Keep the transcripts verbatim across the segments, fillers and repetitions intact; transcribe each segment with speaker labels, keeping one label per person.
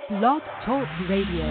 Speaker 1: Blog Talk Radio.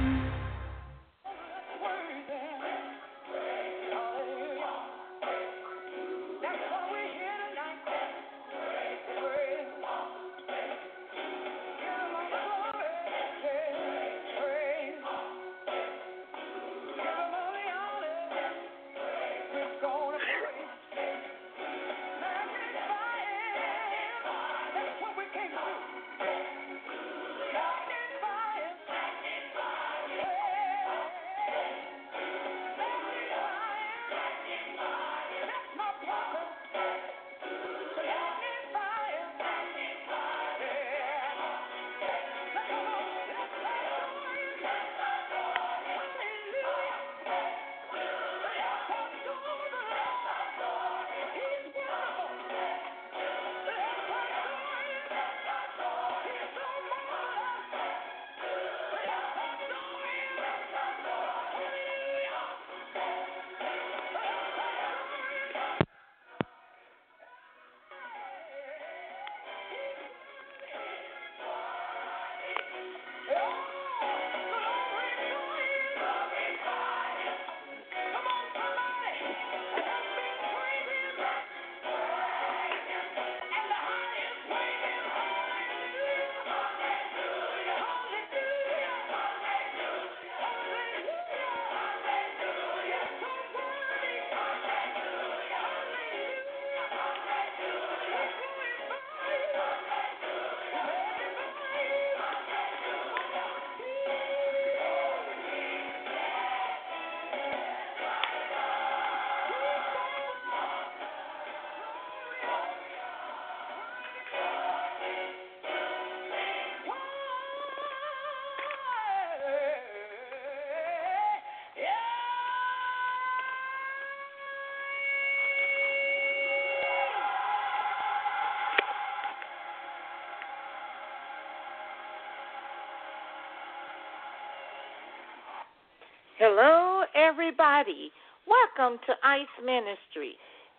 Speaker 2: Hello, everybody. Welcome to Ice Ministry.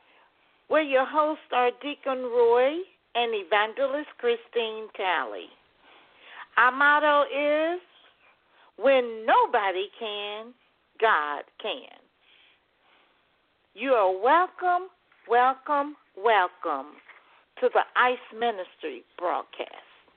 Speaker 2: We're your hosts are Deacon Roy and Evangelist Christine Talley. Our motto is, when nobody can, God can. You are welcome, welcome, welcome to the Ice Ministry broadcast.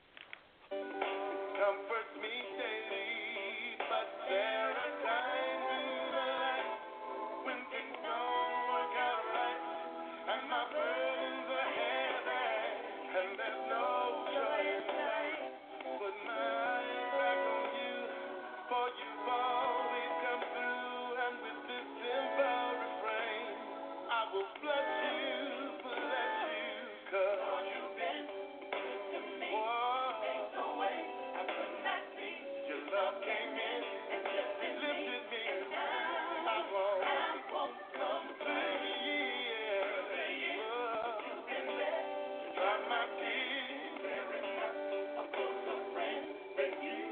Speaker 3: Comforts me daily, but there are times in my life when things don't work out right, and my burdens are heavy, and there's no joy in sight. Put my eyes back on you, for you've always come through, and with this simple refrain, I will bless you, bless you, 'cause you've been good to me. Whoa. Take away, I could not see. Your love came in and lifted me. Lifted me. And I won't, I won't complain. Yeah. Whoa. You've been there to dry my tears. There is not a closer friend than you.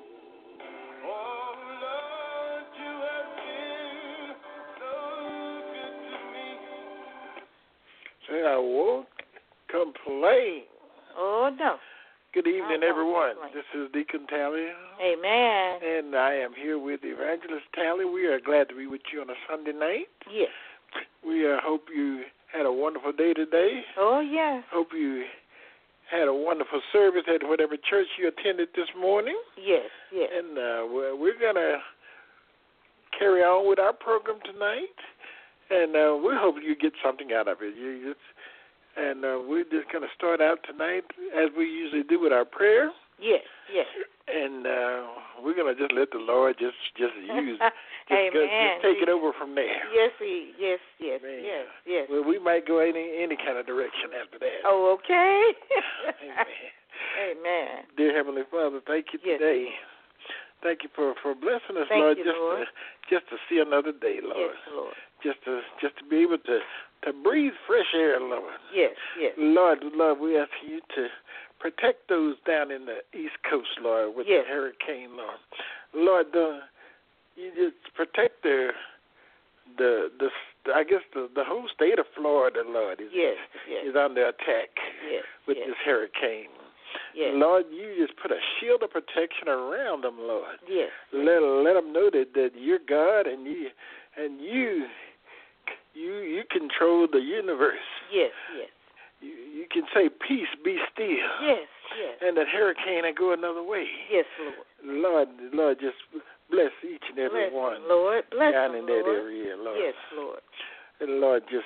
Speaker 3: Oh, Lord, you have been so good to me. Say, I won't complain.
Speaker 2: Oh, no.
Speaker 3: Good evening,
Speaker 2: I won't
Speaker 3: everyone.
Speaker 2: complain.
Speaker 3: This is Deacon Talley,
Speaker 2: Amen.
Speaker 3: and I am here with Evangelist Talley. We are glad to be with you on a Sunday night.
Speaker 2: Yes.
Speaker 3: We uh, hope you had a wonderful day today.
Speaker 2: Oh, yes.
Speaker 3: Hope you had a wonderful service at whatever church you attended this morning.
Speaker 2: Yes, yes.
Speaker 3: And uh, we're, we're going to carry on with our program tonight, and uh, we hope you get something out of it. You just, and uh, we're just going to start out tonight, as we usually do, with our prayer.
Speaker 2: Yes, yes.
Speaker 3: And uh, we're going to just let the Lord just, just use, just,
Speaker 2: Amen.
Speaker 3: go, just take it over from there.
Speaker 2: Yes, he, yes, yes,
Speaker 3: Man.
Speaker 2: yes, yes.
Speaker 3: Well, we might go any any kind of direction after that.
Speaker 2: Oh, okay.
Speaker 3: Amen.
Speaker 2: Amen.
Speaker 3: Dear Heavenly Father, thank you
Speaker 2: Yes.
Speaker 3: today. Thank you for, for blessing us,
Speaker 2: Thank
Speaker 3: Lord,
Speaker 2: you,
Speaker 3: just
Speaker 2: Lord.
Speaker 3: to just to see another day, Lord.
Speaker 2: Yes, Lord.
Speaker 3: Just to just to be able to, to breathe fresh air, Lord.
Speaker 2: Yes, yes.
Speaker 3: Lord, Lord, we ask you to protect those down in the East Coast, Lord, with
Speaker 2: Yes.
Speaker 3: the hurricane, Lord. Lord, the, you just protect the the the I guess the, the whole state of Florida, Lord, is
Speaker 2: Yes, yes.
Speaker 3: is under attack
Speaker 2: Yes,
Speaker 3: with
Speaker 2: yes.
Speaker 3: this hurricane.
Speaker 2: yes.
Speaker 4: Lord, you just put a shield of protection around them, Lord.
Speaker 2: Yes.
Speaker 4: Let let them know that, that you're God and you and you you you control the universe.
Speaker 2: Yes, yes.
Speaker 4: You you can say peace, be still.
Speaker 2: Yes, yes.
Speaker 4: And that hurricane will go another way.
Speaker 2: Yes, Lord.
Speaker 4: Lord, Lord, just bless each and every
Speaker 2: Bless
Speaker 4: one.
Speaker 2: them, Lord. Bless
Speaker 4: down
Speaker 2: them,
Speaker 4: in that
Speaker 2: Lord.
Speaker 4: area, Lord.
Speaker 2: Yes, Lord.
Speaker 4: And Lord, just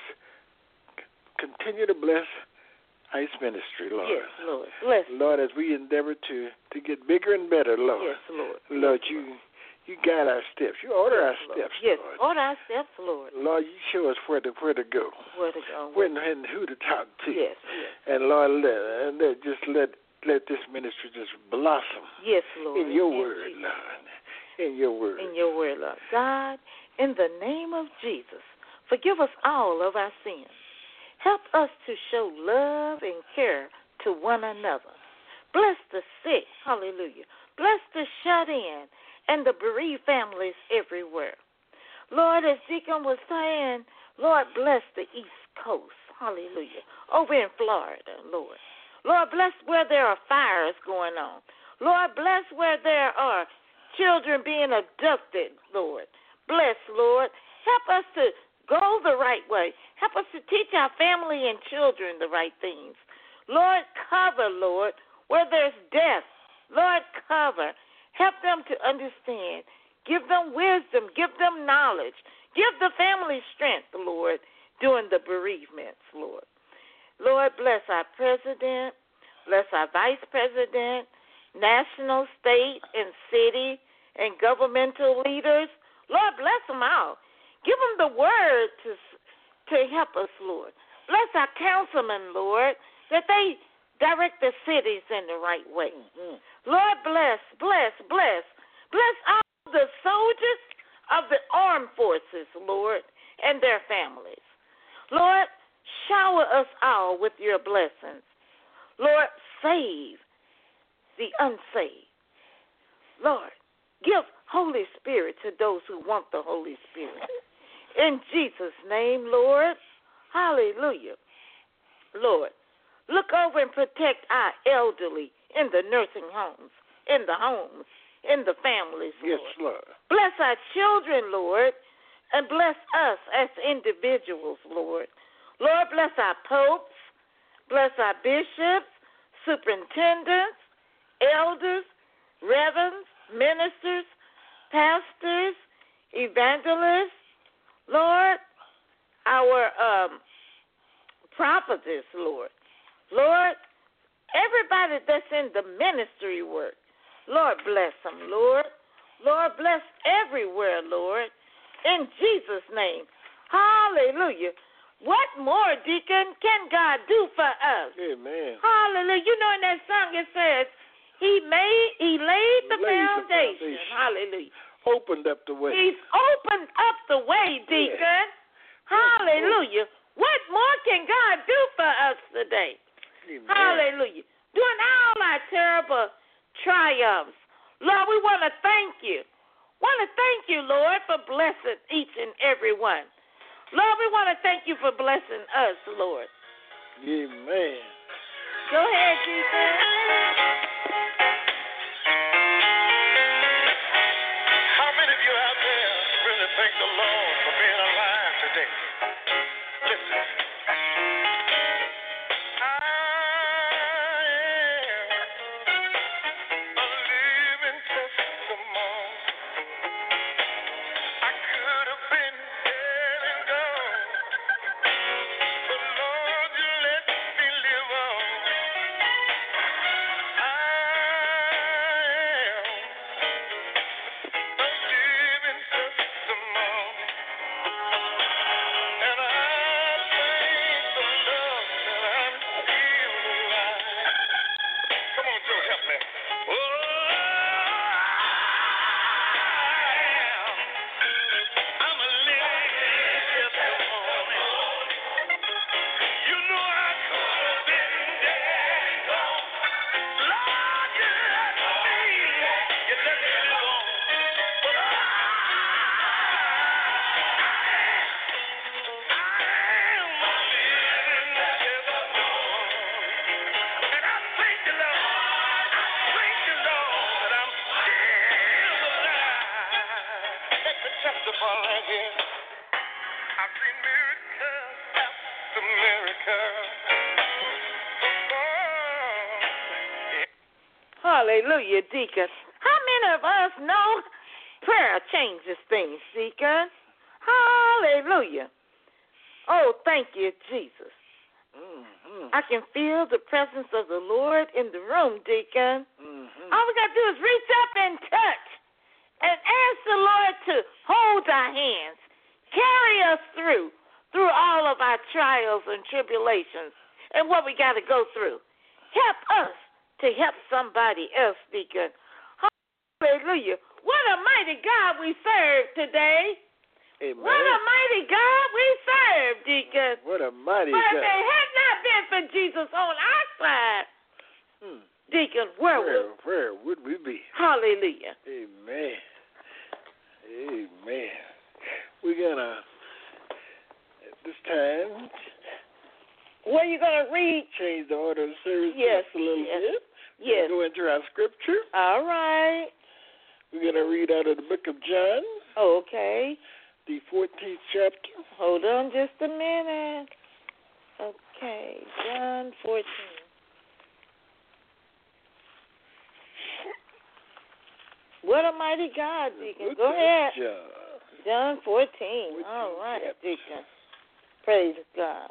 Speaker 4: c- continue to bless Ice Ministry, Lord.
Speaker 2: Yes, Lord. Bless.
Speaker 4: Lord, as we endeavor to, to get bigger and better, Lord.
Speaker 2: Yes, Lord.
Speaker 4: Lord,
Speaker 2: yes,
Speaker 4: you
Speaker 2: Lord.
Speaker 4: you guide our steps. You order
Speaker 2: yes,
Speaker 4: our
Speaker 2: Lord.
Speaker 4: steps,
Speaker 2: Yes,
Speaker 4: Lord.
Speaker 2: order our steps, Lord.
Speaker 4: Lord, you show us where to where to go.
Speaker 2: Where to go.
Speaker 4: When and who to talk to.
Speaker 2: Yes, yes.
Speaker 4: And Lord, let, and let just let let this ministry just blossom.
Speaker 2: Yes, Lord.
Speaker 4: In your
Speaker 2: in
Speaker 4: word,
Speaker 2: Jesus.
Speaker 4: Lord. In your word.
Speaker 2: In your word, Lord. God, in the name of Jesus, forgive us all of our sins. Help us to show love and care to one another. Bless the sick, hallelujah. Bless the shut in and the bereaved families everywhere. Lord, as Deacon was saying, Lord, bless the East Coast, hallelujah, over in Florida, Lord. Lord, bless where there are fires going on. Lord, bless where there are children being abducted, Lord. Bless, Lord. Help us to go the right way. Help us to teach our family and children the right things. Lord, cover, Lord, where there's death. Lord, cover. Help them to understand. Give them wisdom. Give them knowledge. Give the family strength, Lord, during the bereavements, Lord. Lord, bless our president. Bless our vice president, national, state, and city, and governmental leaders. Lord, bless them all. Give them the word to, to help us, Lord. Bless our councilmen, Lord, that they direct the cities in the right way. Mm-hmm. Lord, bless, bless, bless. Bless all the soldiers of the armed forces, Lord, and their families. Lord, shower us all with your blessings. Lord, save the unsaved. Lord, give Holy Spirit to those who want the Holy Spirit. In Jesus' name, Lord, hallelujah. Lord, look over and protect our elderly in the nursing homes, in the homes, in the families, Lord.
Speaker 4: Yes, Lord.
Speaker 2: Bless our children, Lord, and bless us as individuals, Lord. Lord, bless our popes, bless our bishops, superintendents, elders, reverends, ministers, pastors, evangelists, Lord, our um, prophetess, Lord. Lord, everybody that's in the ministry work, Lord, bless them, Lord. Lord, bless everywhere, Lord, in Jesus' name. Hallelujah. What more, Deacon, can God do for us?
Speaker 4: Amen.
Speaker 2: Hallelujah. You know in that song it says, He made, He laid the,
Speaker 4: Laid the
Speaker 2: foundation.
Speaker 4: foundation.
Speaker 2: Hallelujah.
Speaker 4: Opened up the way.
Speaker 2: He's opened up the way, Deacon.
Speaker 4: Yes.
Speaker 2: Hallelujah. What more can God do for us today?
Speaker 4: Amen.
Speaker 2: Hallelujah. During all our terrible triumphs, Lord, we want to thank you. Want to thank you, Lord, for blessing each and every one. Lord, we want to thank you for blessing us, Lord.
Speaker 4: Amen.
Speaker 2: Go ahead, Jesus.
Speaker 3: How many of you out there really thank the Lord for being alive today? Listen. I am a living testimony. I could have been dead and gone, but Lord, you let me live on. I
Speaker 2: Hallelujah, Deacon. How many of us know prayer changes things, Deacon? Hallelujah. Oh, thank you, Jesus.
Speaker 4: Mm-hmm.
Speaker 2: I can feel the presence of the Lord in the room, Deacon.
Speaker 4: Mm-hmm.
Speaker 2: All we got to do is reach up and touch and ask the Lord to hold our hands, carry us through, through all of our trials and tribulations and what we got to go through. Help us to help somebody else, Deacon. Hallelujah. What a mighty God we serve today.
Speaker 4: Amen.
Speaker 2: What a mighty God we serve, Deacon.
Speaker 4: What a mighty
Speaker 2: But if
Speaker 4: God.
Speaker 2: it had not been for Jesus on our side,
Speaker 4: Hmm.
Speaker 2: Deacon, where
Speaker 4: Where,
Speaker 2: would
Speaker 4: where would we be?
Speaker 2: Hallelujah.
Speaker 4: Amen. Amen. We're going to, at this time,
Speaker 2: What are you going to read?
Speaker 4: change the order of service
Speaker 2: Yes,
Speaker 4: just a little
Speaker 2: yes,
Speaker 4: bit.
Speaker 2: yes.
Speaker 4: Go into our scripture.
Speaker 2: All right.
Speaker 4: We're going to read out of the book of John,
Speaker 2: Okay.
Speaker 4: the fourteenth chapter.
Speaker 2: Hold on just a minute. Okay. John fourteen. What a mighty God, Deacon.
Speaker 4: Book
Speaker 2: Go
Speaker 4: of
Speaker 2: ahead.
Speaker 4: John.
Speaker 2: John fourteen.
Speaker 4: fourteen
Speaker 2: All right,
Speaker 4: chapter.
Speaker 2: Deacon. Praise God.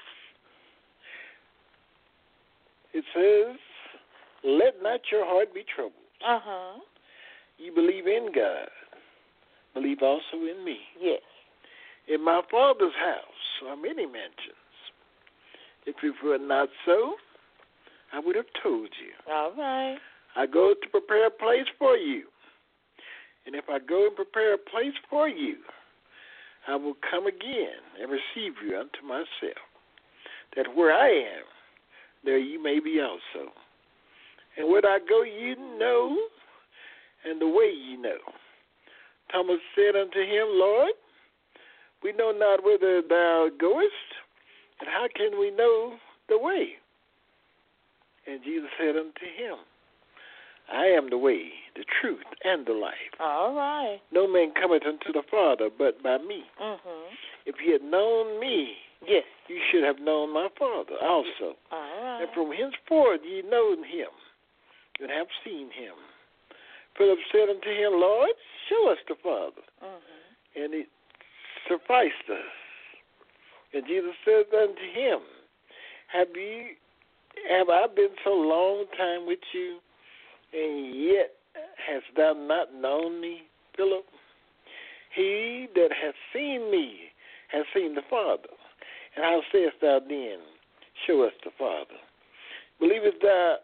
Speaker 4: It says, "Let not your heart be troubled.
Speaker 2: Uh-huh.
Speaker 4: You believe in God. Believe also in me.
Speaker 2: Yes.
Speaker 4: In my Father's house are many mansions. If it were not so, I would have told you.
Speaker 2: All right.
Speaker 4: I go to prepare a place for you. And if I go and prepare a place for you, I will come again and receive you unto myself, that where I am, there you may be also. And where I go, you know, and the way you know." Thomas said unto him, "Lord, we know not whither thou goest, and how can we know the way?" And Jesus said unto him, "I am the way, the truth, and the life.
Speaker 2: All right.
Speaker 4: No man cometh unto the Father but by me.
Speaker 2: Mm-hmm.
Speaker 4: If you had known me,
Speaker 2: Yes.
Speaker 4: you should have known my Father also.
Speaker 2: All right.
Speaker 4: And from henceforth ye know him, and have seen him." Philip said unto him, "Lord, show us the Father,
Speaker 2: Mm-hmm.
Speaker 4: and it sufficed us." And Jesus said unto him, Have you, have I been so long time with you, and yet hast thou not known me, Philip? He that hath seen me hath seen the Father. And how sayest thou then, Show us the Father? Believest thou,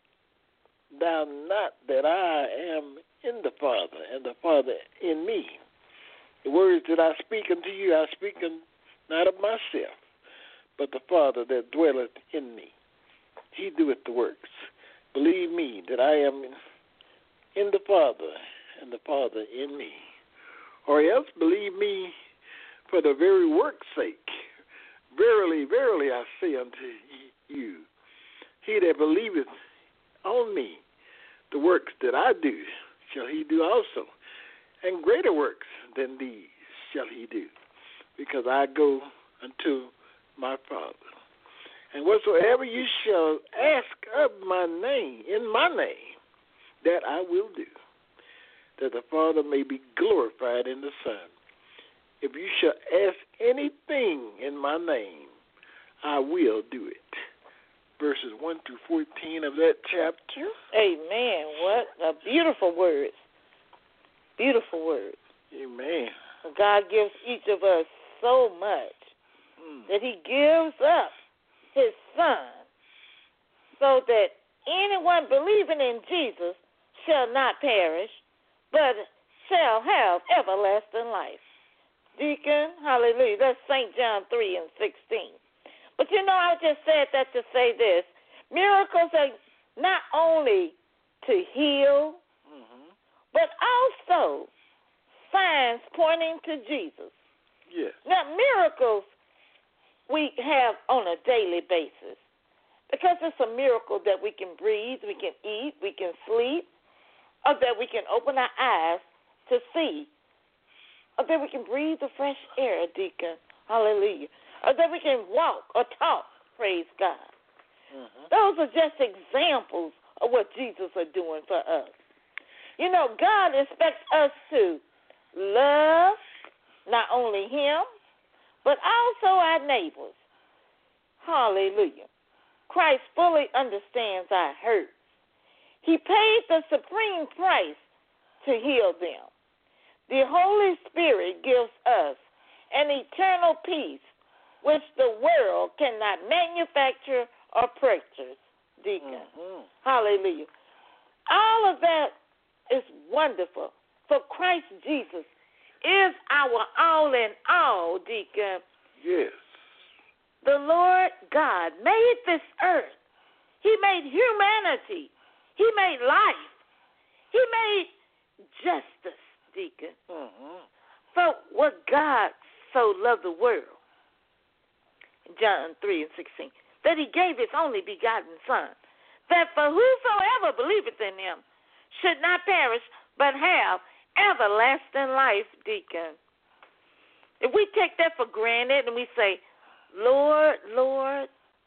Speaker 4: thou not that I am in the Father, and the Father in me? The words that I speak unto you, I speak not of myself, but the Father that dwelleth in me. He doeth the works. Believe me that I am in the Father, and the Father in me. Or else believe me for the very work's sake. Verily, verily, I say unto you, he that believeth on me, the works that I do, shall he do also, and greater works than these shall he do, because I go unto my Father. And whatsoever you shall ask of my name, in my name, that I will do, that the Father may be glorified in the Son. If you shall ask anything in my name, I will do it. Verses one through fourteen of that chapter.
Speaker 2: Amen. What a beautiful words. Beautiful words.
Speaker 4: Amen.
Speaker 2: God gives each of us so much
Speaker 4: Mm.
Speaker 2: that he gives up his Son so that anyone believing in Jesus shall not perish, but shall have everlasting life. Deacon, hallelujah. That's Saint John three and sixteen. But you know, I just said that to say this. Miracles are not only to heal,
Speaker 4: Mm-hmm.
Speaker 2: but also signs pointing to Jesus.
Speaker 4: Yes.
Speaker 2: Now, miracles we have on a daily basis because it's a miracle that we can breathe, we can eat, we can sleep, or that we can open our eyes to see, or that we can breathe the fresh air, Deacon, hallelujah, or that we can walk or talk, praise God.
Speaker 4: Mm-hmm.
Speaker 2: Those are just examples of what Jesus is doing for us. You know, God expects us to love not only him, but also our neighbors. Hallelujah. Christ fully understands our hurts. He paid the supreme price to heal them. The Holy Spirit gives us an eternal peace which the world cannot manufacture or purchase, Deacon.
Speaker 4: Mm-hmm.
Speaker 2: Hallelujah. All of that is wonderful, for Christ Jesus is our all in all, Deacon.
Speaker 4: Yes.
Speaker 2: The Lord God made this earth. He made humanity. He made life. He made justice, Deacon.
Speaker 4: Mm-hmm.
Speaker 2: For what God so loved the world, John three and sixteen, that he gave his only begotten Son, that for whosoever believeth in him should not perish, but have everlasting life, Deacon. If we take that for granted and we say, Lord, Lord,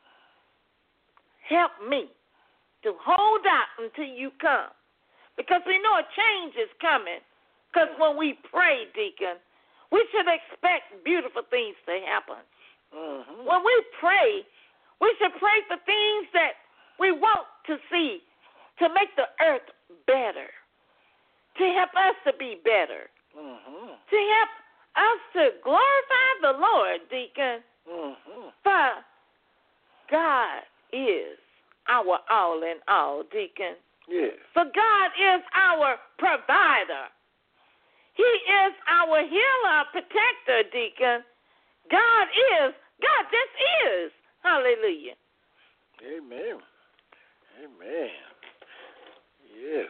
Speaker 2: help me to hold out until you come, because we know a change is coming, because when we pray, Deacon, we should expect beautiful things to happen.
Speaker 4: Mm-hmm.
Speaker 2: When we pray, we should pray for things that we want to see, to make the earth better, to help us to be better,
Speaker 4: Mm-hmm.
Speaker 2: to help us to glorify the Lord, Deacon.
Speaker 4: Mm-hmm.
Speaker 2: For God is our all in all, Deacon.
Speaker 4: Yes.
Speaker 2: For God is our provider. He is our healer, protector, Deacon. God is, God just is. Hallelujah.
Speaker 4: Amen. Amen. Yes.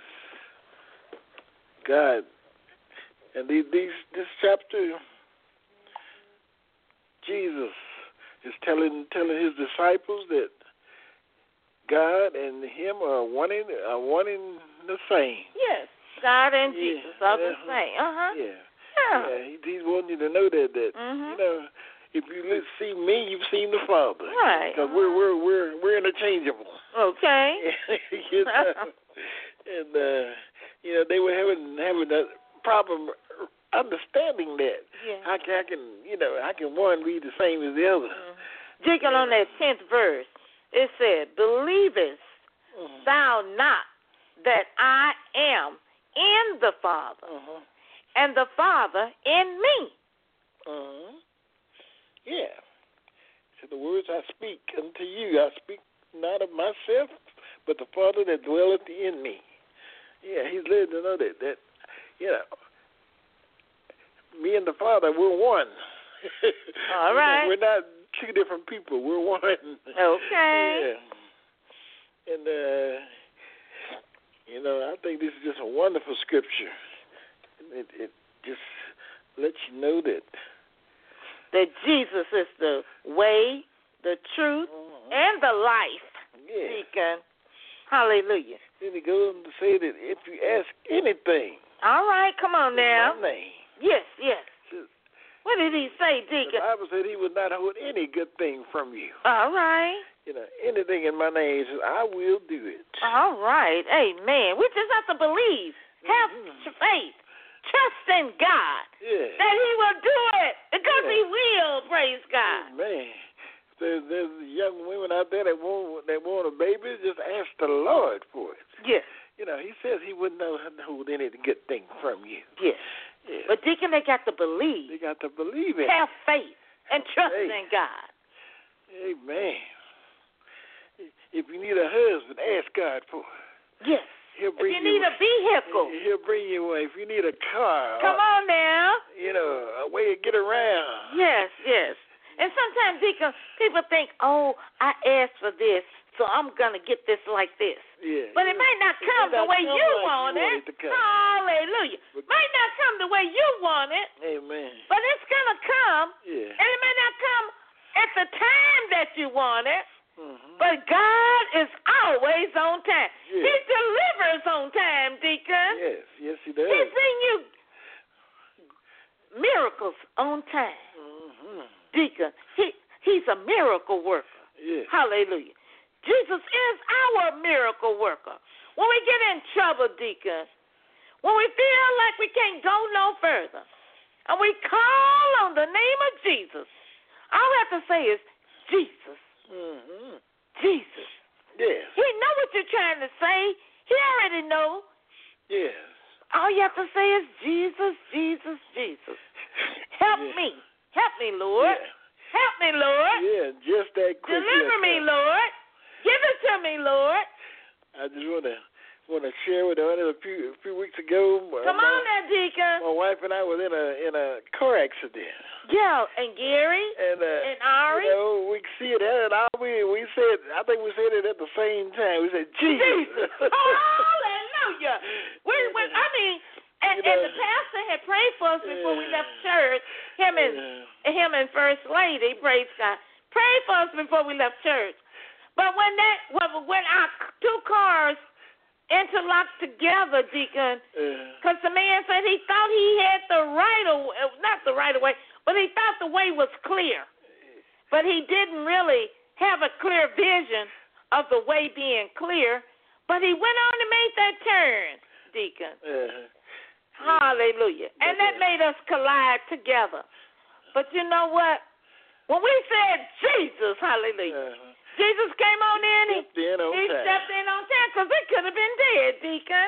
Speaker 4: God, and these, these this chapter, Jesus is telling telling his disciples that God and him are one in are one in the same.
Speaker 2: Yes, God and
Speaker 4: Yeah.
Speaker 2: Jesus are the
Speaker 4: Uh-huh.
Speaker 2: same. Uh huh.
Speaker 4: Yeah.
Speaker 2: Yeah.
Speaker 4: Yeah. He, he's wanting you to know that that
Speaker 2: Mhm.
Speaker 4: you know, if you li- see me, you've seen the Father.
Speaker 2: Right.
Speaker 4: Because we're we're we're we're interchangeable.
Speaker 2: Okay.
Speaker 4: You know? And uh, you know, they were having having a problem understanding that.
Speaker 2: Yeah.
Speaker 4: How can I can you know how can one be the same as the other?
Speaker 2: Mhm. Deacon, on that tenth verse, it said, "Believest
Speaker 4: Mhm.
Speaker 2: thou not that I am in the Father,
Speaker 4: Uh-huh.
Speaker 2: and the Father in me?"
Speaker 4: Uh-huh. Yeah. So the words I speak unto you, I speak not of myself, but the Father that dwelleth in me. Yeah, he's letting to know that, that, you know, me and the Father, we're one.
Speaker 2: All right.
Speaker 4: We're not two different people. We're one.
Speaker 2: Okay.
Speaker 4: Yeah. And, uh, you know, I think this is just a wonderful scripture. It, it just lets you know that
Speaker 2: That Jesus is the way, the truth,
Speaker 4: uh,
Speaker 2: and the life,
Speaker 4: yeah.
Speaker 2: Deacon. Hallelujah.
Speaker 4: Then he goes on to say that if you ask anything
Speaker 2: All right, come on now.
Speaker 4: in my name,
Speaker 2: Yes, yes.
Speaker 4: says,
Speaker 2: What did he say,
Speaker 4: the
Speaker 2: Deacon?
Speaker 4: Bible said he would not hold any good thing from you.
Speaker 2: All right.
Speaker 4: You know, anything in my name, he says, I will do it.
Speaker 2: All right. Amen. We just have to believe, have
Speaker 4: Mhm.
Speaker 2: faith, trust in God
Speaker 4: Yeah.
Speaker 2: that he will do it because
Speaker 4: Yeah.
Speaker 2: he will, praise God.
Speaker 4: Man, there's, there's young women out there that want that want a baby. Just ask the Lord for it.
Speaker 2: Yes,
Speaker 4: You know, he says he wouldn't know- hold any good thing from you.
Speaker 2: yes.
Speaker 4: Yeah.
Speaker 2: But Deacon, they got to
Speaker 4: They
Speaker 2: believe,
Speaker 4: got to believe it.
Speaker 2: have faith, and trust
Speaker 4: Faith.
Speaker 2: in God.
Speaker 4: Amen. If you need a husband, ask God for it.
Speaker 2: Yes.
Speaker 4: He'll
Speaker 2: If
Speaker 4: bring
Speaker 2: you need a vehicle,
Speaker 4: He'll bring you one. If you need a car,
Speaker 2: come on now.
Speaker 4: you know, a way to get around.
Speaker 2: Yes, yes. And sometimes Deacon, people think, oh, I asked for this, so I'm going to get this like this.
Speaker 4: Yeah.
Speaker 2: But it might not
Speaker 4: It
Speaker 2: come
Speaker 4: may
Speaker 2: the
Speaker 4: not
Speaker 2: way
Speaker 4: come
Speaker 2: you
Speaker 4: like
Speaker 2: want
Speaker 4: you
Speaker 2: it.
Speaker 4: want it to come.
Speaker 2: Hallelujah.
Speaker 4: But-
Speaker 2: Might not come the way you want it,
Speaker 4: Amen.
Speaker 2: but it's going to come.
Speaker 4: Yeah.
Speaker 2: And it may not come at the time that you want it,
Speaker 4: Mm-hmm.
Speaker 2: but God is always on time.
Speaker 4: Yeah.
Speaker 2: He delivers on time, Deacon.
Speaker 4: Yes, yes, he does.
Speaker 2: He bring you miracles on time.
Speaker 4: Mm-hmm.
Speaker 2: Deacon, he, he's a miracle worker.
Speaker 4: Yeah.
Speaker 2: Hallelujah. Jesus is our miracle worker. when we get in trouble, Deacon, when we feel like we can't go no further, and we call on the name of Jesus, all we have to say is, Jesus.
Speaker 4: Mm-hmm.
Speaker 2: Jesus.
Speaker 4: Yes.
Speaker 2: He know what you're trying to say. He already know.
Speaker 4: Yes.
Speaker 2: All you have to say is Jesus, Jesus, Jesus. Help
Speaker 4: Yeah.
Speaker 2: me. Help me, Lord.
Speaker 4: Yeah.
Speaker 2: Help me, Lord.
Speaker 4: Yeah, just that quick.
Speaker 2: Deliver me, Lord. Give it to me, Lord.
Speaker 4: I just want to want to share with her a few a few weeks ago.
Speaker 2: Come
Speaker 4: my,
Speaker 2: on now, Deacon.
Speaker 4: My wife and I was in a in a car accident.
Speaker 2: Yeah, and Gary
Speaker 4: And uh,
Speaker 2: and Ari.
Speaker 4: you know, we see it and all we we said. I think we said it at the same time. We said Jesus.
Speaker 2: Jesus. Hallelujah. We, we, I mean, and,
Speaker 4: You know,
Speaker 2: and the pastor had prayed for us before we
Speaker 4: yeah.
Speaker 2: left church. Him and
Speaker 4: Yeah.
Speaker 2: him and First Lady, praise God, prayed for us before we left church. But when that when, when our two cars interlocked together, Deacon, because the man said he thought he had the right of not the right of way, but he thought the way was clear. But he didn't really have a clear vision of the way being clear. But he went on and made that turn, Deacon.
Speaker 4: Uh-huh.
Speaker 2: Hallelujah. And that made us collide together. But you know what? When we said Jesus, hallelujah,
Speaker 4: Uh-huh.
Speaker 2: Jesus came on in. He,
Speaker 4: Stepped in on
Speaker 2: he
Speaker 4: time.
Speaker 2: stepped in on time because we could have been dead, Deacon.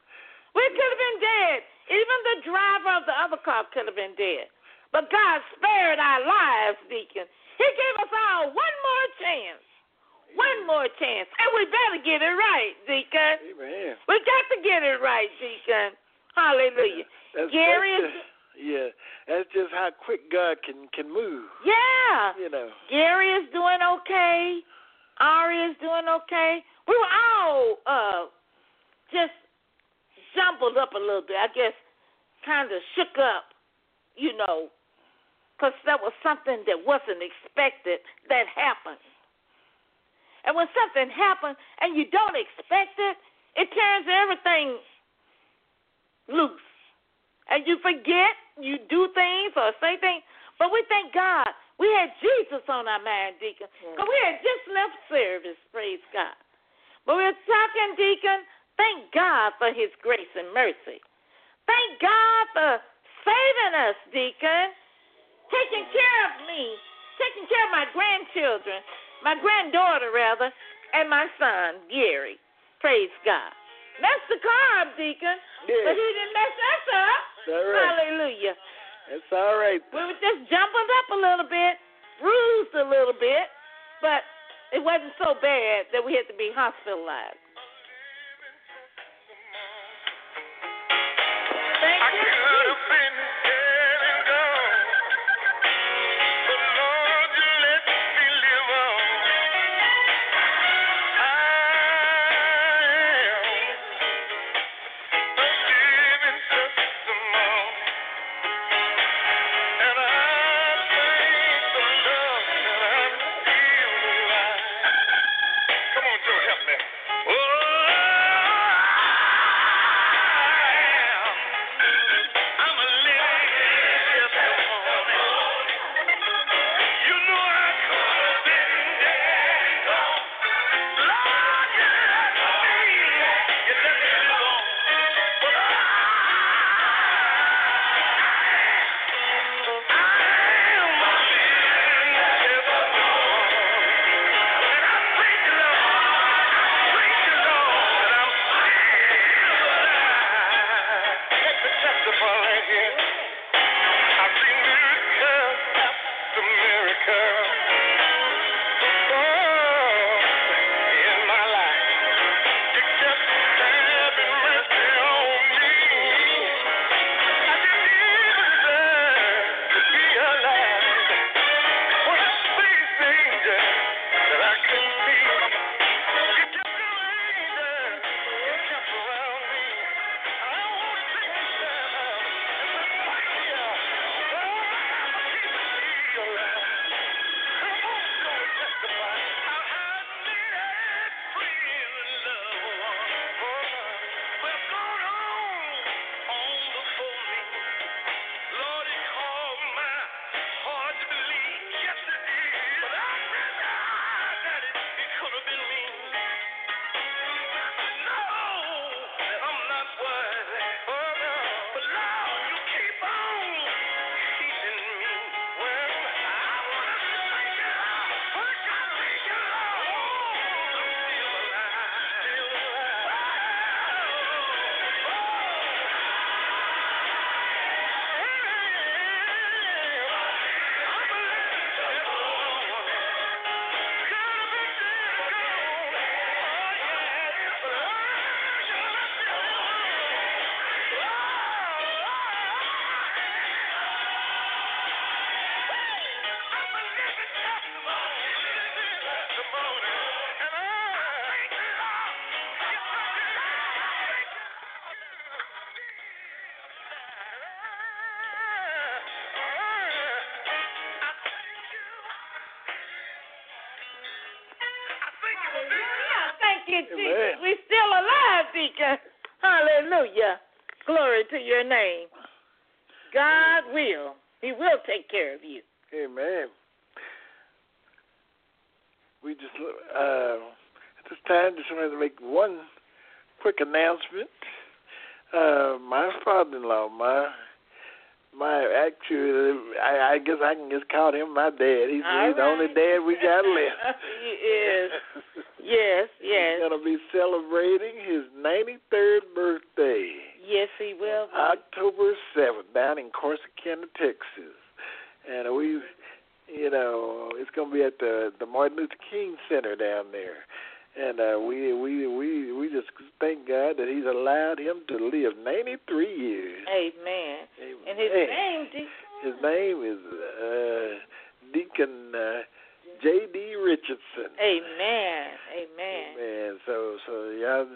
Speaker 2: We could have been dead. Even the driver of the other car could have been dead. But God spared our lives, Deacon. He gave us all one more chance. One more chance. And we better get it right, Deacon.
Speaker 4: Amen.
Speaker 2: We got to get it right, Deacon. Hallelujah.
Speaker 4: That's,
Speaker 2: Gary
Speaker 4: that's
Speaker 2: is...
Speaker 4: just, yeah, that's just how quick God can, can move.
Speaker 2: Yeah.
Speaker 4: You know.
Speaker 2: Gary is doing okay. Ari is doing okay. We were all uh, just jumbled up a little bit. I guess kind of shook up, you know, because that was something that wasn't expected that happened. And when something happens and you don't expect it, it turns everything loose. And you forget, you do things or say things. But we thank God. We had Jesus on our mind, Deacon. Because we had just left service, praise God. But we were talking, Deacon, thank God for his grace and mercy. Thank God for saving us, Deacon. Taking care of me. Taking care of my grandchildren. My granddaughter, rather. And my son, Gary. Praise God. Messed the car up, Deacon.
Speaker 4: Yeah.
Speaker 2: But he didn't mess us up.
Speaker 4: All right.
Speaker 2: Hallelujah.
Speaker 4: That's all right.
Speaker 2: We were just jumping up a little bit, bruised a little bit, but it wasn't so bad that we had to be hospitalized. Thank
Speaker 3: I
Speaker 2: you.
Speaker 3: could have been dead and gone, but Lord, you let me live on. I am a living testimony, and I thank the Lord that I'm still alive. Come on, Joe, help me. Oh,
Speaker 2: you, Jesus. We're still alive, Deacon. Hallelujah. Glory to your name. God will. He will take care of you.
Speaker 4: Amen. We just, uh, at this time, just wanted to make one quick announcement. Uh, my father-in-law, my My actually, I, I guess I can just call him my dad. He's, he's the only dad we got left.
Speaker 2: He is. Yes, yes.
Speaker 4: He's going to be celebrating his ninety-third birthday.
Speaker 2: Yes, he will.
Speaker 4: October seventh, down in Corsicana, Texas. And we, you know, it's going to be at the, the Martin Luther King Center down there. And uh, we we we we just thank God that He's allowed him to live ninety-three years.
Speaker 2: Amen.
Speaker 4: Amen.
Speaker 2: And his name, Deacon?
Speaker 4: His name is uh, Deacon uh, J D Richardson.
Speaker 2: Amen. Amen.
Speaker 4: Amen. So so y'all,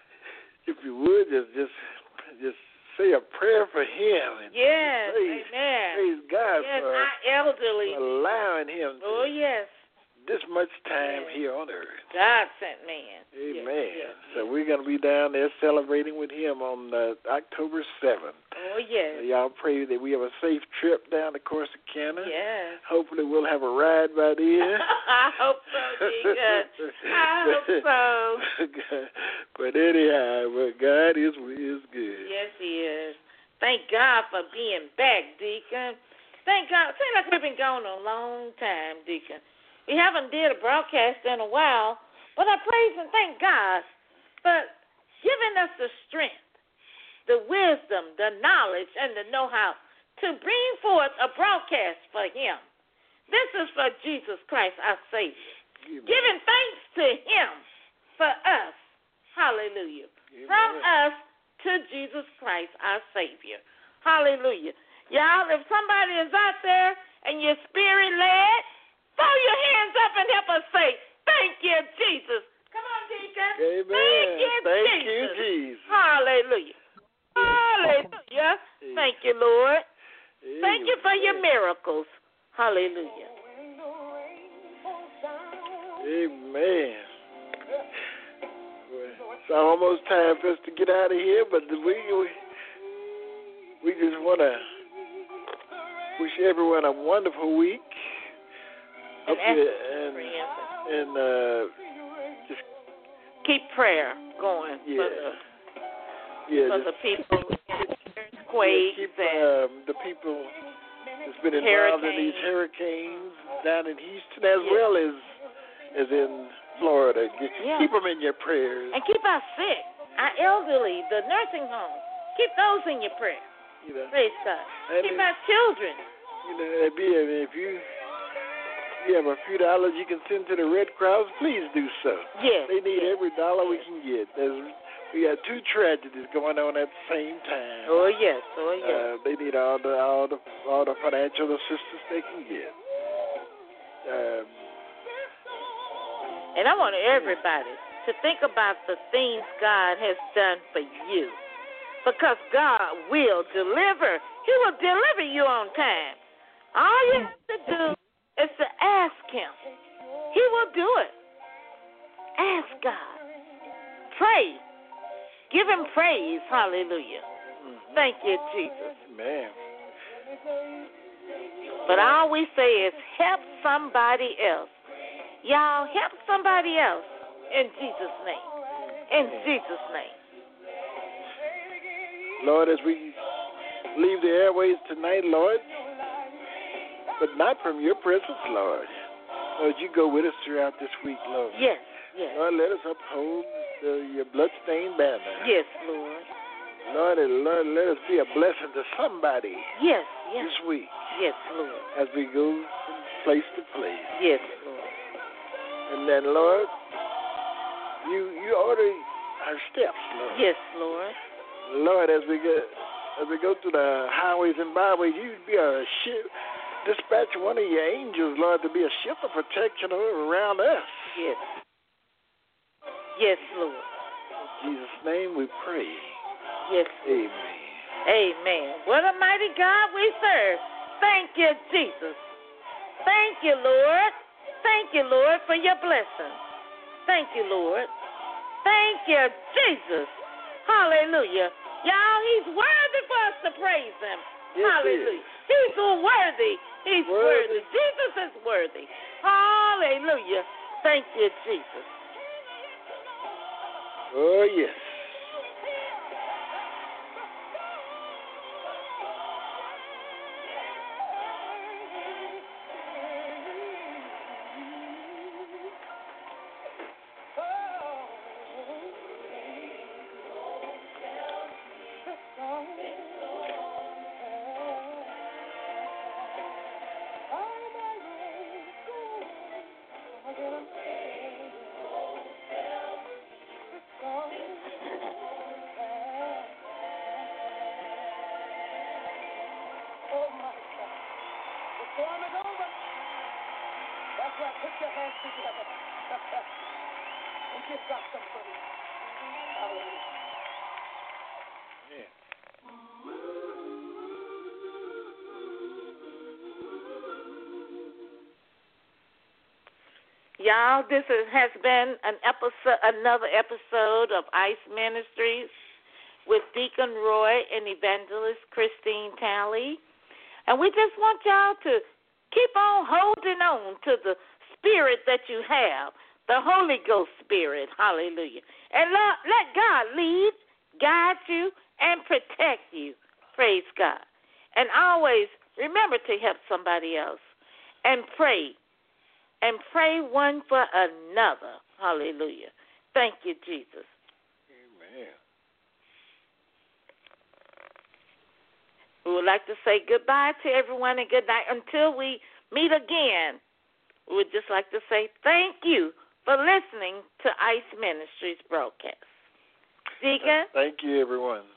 Speaker 4: if you would just just just say a prayer for him. And
Speaker 2: yes.
Speaker 4: Praise,
Speaker 2: amen.
Speaker 4: Praise God
Speaker 2: yes,
Speaker 4: for,
Speaker 2: our elderly.
Speaker 4: for allowing him. To,
Speaker 2: oh yes.
Speaker 4: This much time
Speaker 2: yes.
Speaker 4: here on earth.
Speaker 2: God sent man.
Speaker 4: Amen.
Speaker 2: Yes, yes,
Speaker 4: so
Speaker 2: yes.
Speaker 4: we're going to be down there celebrating with him on uh, October seventh.
Speaker 2: Oh, yes.
Speaker 4: So y'all pray that we have a safe trip down to Corsicana.
Speaker 2: Yes.
Speaker 4: Hopefully we'll have a ride by then.
Speaker 2: I hope so, Jesus. I hope so.
Speaker 4: But anyhow, but God is, is good.
Speaker 2: Yes, He is. Thank God for being back, Deacon. Thank God. Seems like we've been gone a long time, Deacon. We haven't did a broadcast in a while, but I praise and thank God for giving us the strength, the wisdom, the knowledge, and the know-how to bring forth a broadcast for Him. This is for Jesus Christ, our Savior. Amen. Giving thanks to Him for us. Hallelujah. Amen. From us to Jesus Christ, our Savior. Hallelujah. Y'all, if somebody is out there and you're spirit-led, throw your hands up and help us say, thank you, Jesus. Come on, Deacon.
Speaker 4: Amen.
Speaker 2: Thank you,
Speaker 4: thank
Speaker 2: Jesus.
Speaker 4: you, Jesus.
Speaker 2: Hallelujah. Hallelujah.
Speaker 4: Amen.
Speaker 2: Thank you, Lord.
Speaker 4: Amen.
Speaker 2: Thank you for your miracles. Hallelujah.
Speaker 4: Amen. It's almost time for us to get out of here, but we we, we just want to wish everyone a wonderful week.
Speaker 2: And,
Speaker 4: you, and, and uh, just
Speaker 2: keep prayer going
Speaker 4: yeah,
Speaker 2: for the,
Speaker 4: yeah,
Speaker 2: for
Speaker 4: just,
Speaker 2: the people in earthquakes
Speaker 4: yeah, keep,
Speaker 2: and
Speaker 4: um, the people that's been involved in these hurricanes down in Houston as
Speaker 2: yeah.
Speaker 4: well as as in Florida.
Speaker 2: Yeah.
Speaker 4: Keep them in your prayers.
Speaker 2: And keep our sick, our elderly, the nursing homes. Keep those in your prayer.
Speaker 4: You know,
Speaker 2: praise God.
Speaker 4: and
Speaker 2: Keep
Speaker 4: it,
Speaker 2: our children.
Speaker 4: You know, it'd be, if you you have a few dollars you can send to the Red Cross, please do so.
Speaker 2: Yes.
Speaker 4: They need
Speaker 2: yes.
Speaker 4: every dollar we can get. There's, we got two tragedies going on at the same time.
Speaker 2: Oh yes, oh yes.
Speaker 4: Uh, they need all the all the all the financial assistance they can get. Um,
Speaker 2: and I want everybody to think about the things God has done for you, because God will deliver. He will deliver you on time. All you have to do is to ask Him. He will do it. Ask God. Pray. Give Him praise. Hallelujah. Mm-hmm. Thank you, Jesus.
Speaker 4: Man.
Speaker 2: But all we say is help somebody else. Y'all, help somebody else in Jesus' name. In Jesus' name.
Speaker 4: Lord, as we leave the airways tonight, Lord, but not from your presence, Lord. Lord, you go with us throughout this week, Lord.
Speaker 2: Yes, yes.
Speaker 4: Lord, let us uphold the, your bloodstained banner.
Speaker 2: Yes, Lord.
Speaker 4: Lord, and Lord, let us be a blessing to somebody.
Speaker 2: Yes, yes.
Speaker 4: This week.
Speaker 2: Yes, Lord.
Speaker 4: As we go from place to place.
Speaker 2: Yes, Lord.
Speaker 4: And then, Lord, you you order our steps, Lord.
Speaker 2: Yes, Lord.
Speaker 4: Lord, as we go as we go through the highways and byways, you be a ship. Dispatch one of your angels, Lord, to be a shield of protection around us.
Speaker 2: Yes. Yes, Lord.
Speaker 4: In Jesus' name we pray.
Speaker 2: Yes.
Speaker 4: Amen.
Speaker 2: Amen. What a mighty God we serve. Thank you, Jesus. Thank you, Lord. Thank you, Lord, for your blessing. Thank you, Lord. you, Jesus. Hallelujah. Y'all, he's worthy for us to praise him.
Speaker 4: Yes,
Speaker 2: Hallelujah. He's worthy. He's worthy.
Speaker 4: Worthy.
Speaker 2: Jesus is worthy. Hallelujah. Thank you, Jesus.
Speaker 4: Oh, yes.
Speaker 2: Y'all, this is, has been an episode, another episode of Ice Ministries with Deacon Roy and Evangelist Christine Talley. And we just want y'all to keep on holding on to the spirit that you have, the Holy Ghost spirit. Hallelujah. And let, let God lead, guide you, and protect you. Praise God. And always remember to help somebody else and pray. And pray one for another. Hallelujah. Thank you, Jesus.
Speaker 4: Amen.
Speaker 2: We would like to say goodbye to everyone and good night. Until we meet again, we would just like to say thank you for listening to Ice Ministries broadcast. Deacon?
Speaker 4: Thank you, everyone.